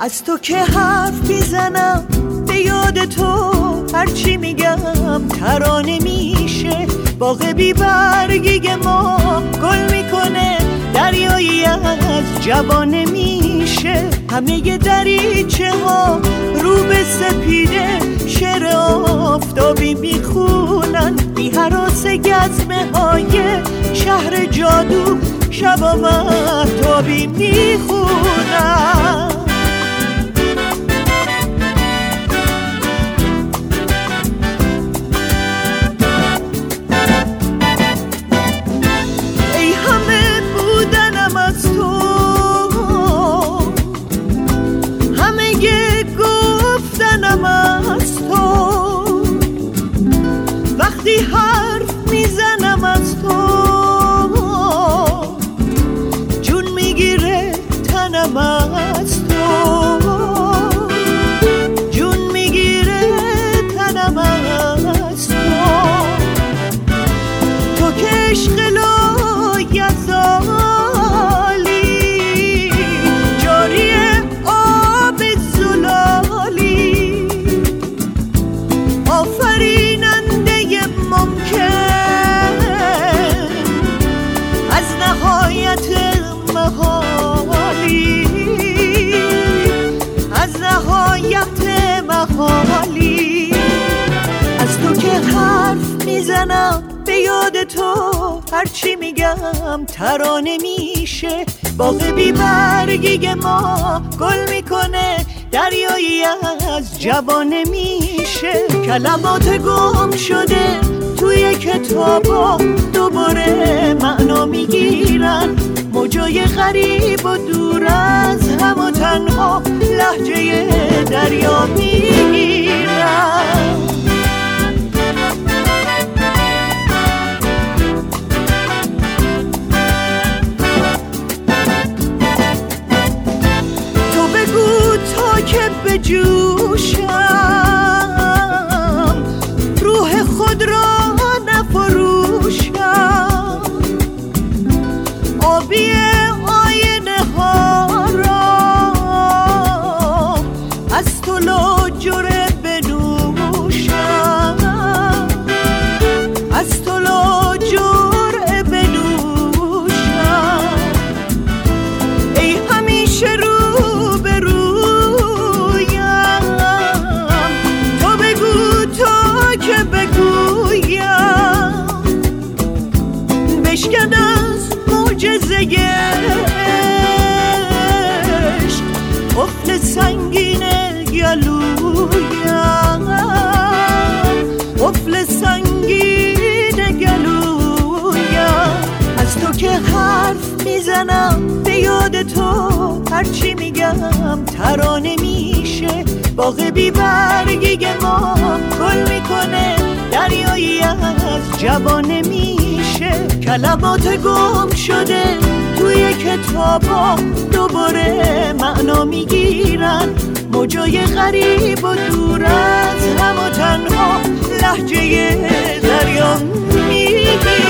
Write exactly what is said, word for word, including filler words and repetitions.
از تو که حرف میزنم به یاد تو، هرچی میگم ترانه میشه. باغ بی برگی ما گل میکنه، دریایی از جوانه میشه. همه دریچه ها رو به سپیده، شعر آفتابی میخونن. بی هراس گزمه های شهر جادو، شبا مهتابی میخونن. حرف میزنم از تو، جون میگیره تنم از تو، جون میگیره تنم از تو. تو که عشق لایزالی، جاری آب زلالی، آفریننده ممکن از نهایت محالی، از نهایت محالی. از تو که حرف میزنم به یاد تو، هرچی میگم ترانه میشه. باغ بی برگی ما گل میکنه، دریایی از جوانه میشه. کلمات گم شده توی کتابا دوباره معنا میگیرن. موجای غریب و دور از هم و تنها لهجه دریا میگیرن. تو بگو تا که بجوشم، روح خود را نفروشم. آبی آینه ها را از تو لاجره بنوشم، از تو لاجره بنوشم. ای همیشه رو به رویم، تو بگو تا که بگویم. بشکن از معجزه عشق قفل سنگین گلویم، قفل سنگین گلویم. از تو که حرف میزنم به یاد تو، هرچی میگم ترانه میشه. باغ بی برگی ما گل میکنه، دریایی از جوانه میشه. کلمات گم شده توی کتابا دوباره معنا میگیرن. موجای غریب و دور از هم و تنها لهجه دریا میگیرن.